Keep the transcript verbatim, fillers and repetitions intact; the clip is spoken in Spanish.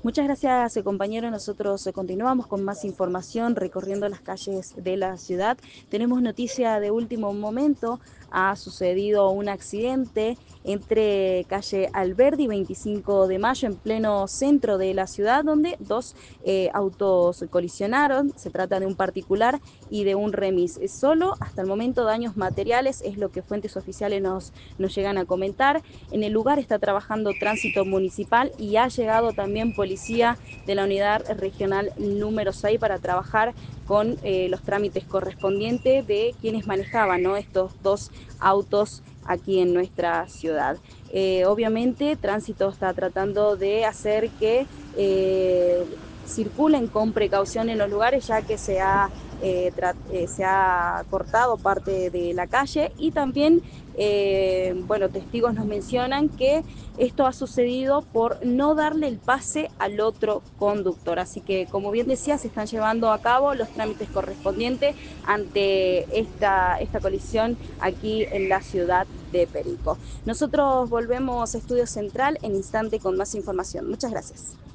Muchas gracias, eh, compañero. Nosotros eh, continuamos con más información recorriendo las calles de la ciudad. Tenemos noticia de último momento. Ha sucedido un accidente entre calle Alberdi y veinticinco de mayo en pleno centro de la ciudad, donde dos eh, autos colisionaron. Se trata de un particular y de un remis. Eh, Solo hasta el momento daños materiales es lo que fuentes oficiales nos, nos llegan a comentar. En el lugar está trabajando tránsito municipal y ha llegado también policía de la unidad regional número seis para trabajar con eh, los trámites correspondientes de quienes manejaban, ¿no?, estos dos autos aquí en nuestra ciudad. Eh, obviamente, Tránsito está tratando de hacer que eh, circulen con precaución en los lugares, ya que se ha, eh, eh, se ha cortado parte de la calle y también eh, bueno, testigos nos mencionan que esto ha sucedido por no darle el pase al otro conductor. Así que, como bien decía, se están llevando a cabo los trámites correspondientes ante esta, esta colisión aquí en la ciudad de Perico. Nosotros volvemos a Estudio Central en instante con más información. Muchas gracias.